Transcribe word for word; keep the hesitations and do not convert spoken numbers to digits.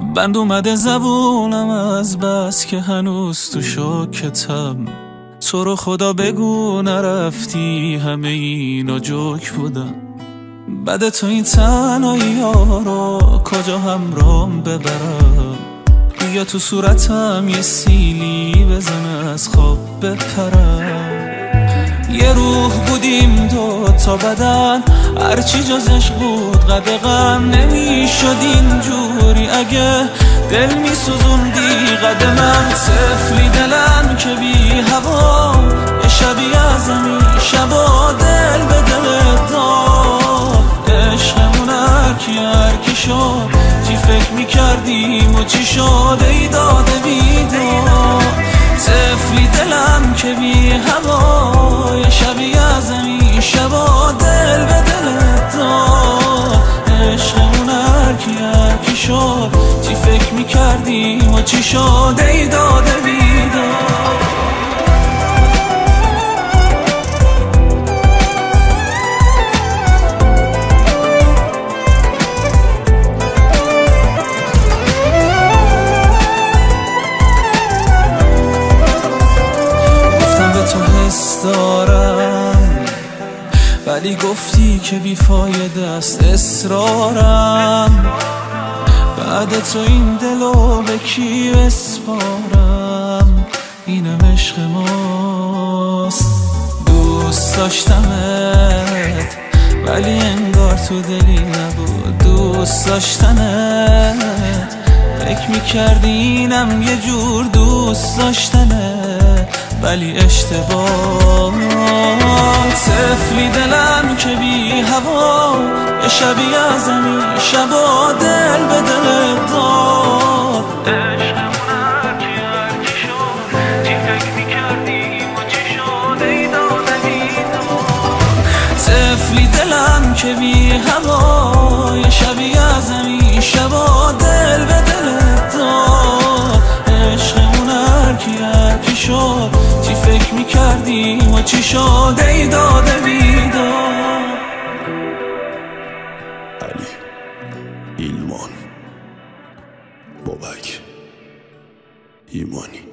بند اومده زبونم از بس که هنوز تو شوکتم. تو رو خدا بگو نرفتی، همه اینا جوک بودم. بعد تو این تنهایی ها رو کجا همرام ببرم؟ یا تو صورتم یه سیلی بزنه از خواب بپرم. یه روح بودیم دو تا بدن، هرچی جز عشق بود قد غم نمیشد اینجوری. اگه دل میسوزوندی قد من، طفلی دلم که بی هوا، یه شبی از زمین شبا دل به دل داد. عشقمون هرکی هرکی شد، چی فکر میکردیم و چی شد ای داده بیداد. طفلی دلم که بی هوا، یه شبی از زمین شبا دل به دل داد. عشقمون هرکی هرکی شد، چی فکر میکردیم و چی شد ای داده بیداد. دارم ولی گفتی که بیفایده است اصرارم. بعد تو این دلو به کی بسپارم؟ اینم عشق ماست. دوست داشتمت ولی انگار تو دلی نبود دوست داشتنت. فکر میکردی اینم یه جور دوست داشتنه ولی اشتباه. طفلی دلم که بی هوا، یه شبی از زمین شبا دل به دل داد. عشقمون هرکی هرکی شد، چی فکر میکردیم و چی شد ای داده بیداد. طفلی دلم که بی هوا، یه شبی از زمین شبا دل به دل داد. عشقمون هرکی هرکی شد، چی فکر میکردیم و چی شد ای داده بیداد. علی ایلمان بابک ایمانی.